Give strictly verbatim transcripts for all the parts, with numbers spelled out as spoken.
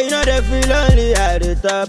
Say you know they feel lonely at the top.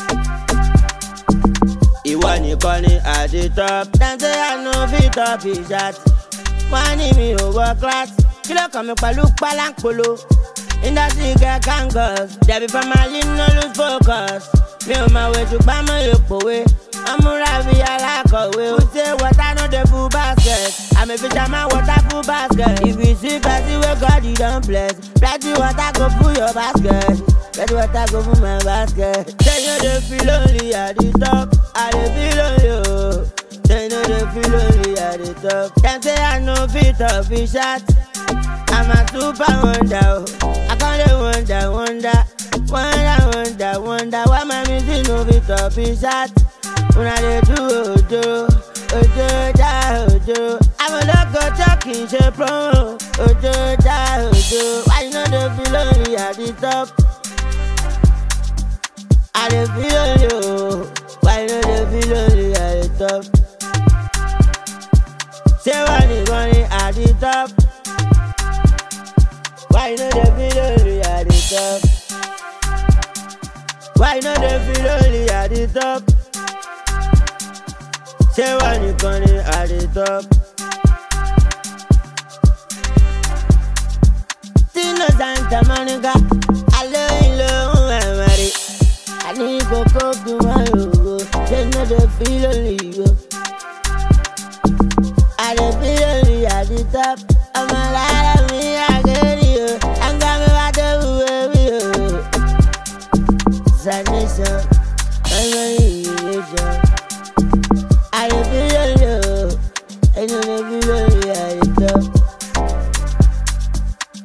Ìwọ nìkan ni at the top. Dem say I no fit up his shot. Wọ́n ní mi ò wọ class. Kí ló kàn mí pẹ̀lú pálánkolo? Industry get kangas. Debi for my lean no lose focus. Mi ò máa wé ṣùgbọ́n mo lè pòwe. Amúra bí alákọ̀wé. Who say water no dey full basket? Àmì fisherman water full basket. If you see person wey God you don bless, plenty water go full your basket. Plenty water go full my basket. Say you dey feel lonely at the top. I dey feel lonely o. Say you dey feel lonely at the top. Dem say I no fit up his shot. I'm a super wonder. I can't wonder, wonder, wonder, wonder, wonder why my music no fit up his shot. When I dey do ojo, ojo, da ojo. I'm a local talking shit promo. Ojo, da ojo. Why you know they feel lonely at the top? I dey feel lonely, oh. Why you know they feel lonely at the top? Say when they running at the top. Why you know they feel lonely at the top? Why you know they feel lonely at the top? Say when you running at the top. Tino Santa Monica, I love you, love you, I need to go to my own. Say no they feel lonely.